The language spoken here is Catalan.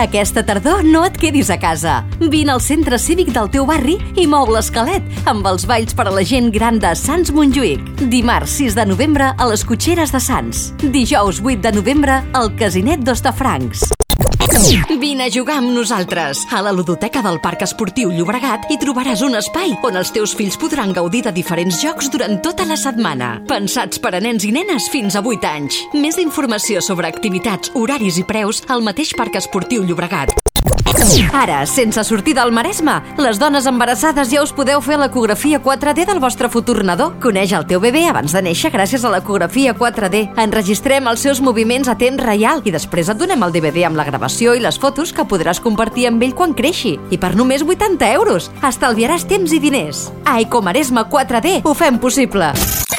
Aquesta tardor no et quedis a casa. Vine al centre cívic del teu barri i mou l'esquelet amb els balls per a la gent gran de Sants Montjuïc. Dimarts 6 de novembre a les Cotxeres de Sants. Dijous 8 de novembre al Casinet d'Hostafrancs. Vine a jugar amb nosaltres. A la ludoteca del Parc Esportiu Llobregat hi trobaràs un espai on els teus fills podran gaudir de diferents jocs durant tota la setmana. Pensats per a nens i nenes fins a 8 anys. Més informació sobre activitats, horaris i preus al mateix Parc Esportiu Llobregat. Ara, sense sortir del Maresme, les dones embarassades ja us podeu fer l'ecografia 4D del vostre futur nadó. Coneix el teu bebè abans de néixer gràcies a l'ecografia 4D. Enregistrem els seus moviments a temps real i després et donem el DVD amb la gravació i les fotos que podràs compartir amb ell quan creixi. I per només 80 euros. Estalviaràs temps i diners. A Ecomaresme 4D ho fem possible.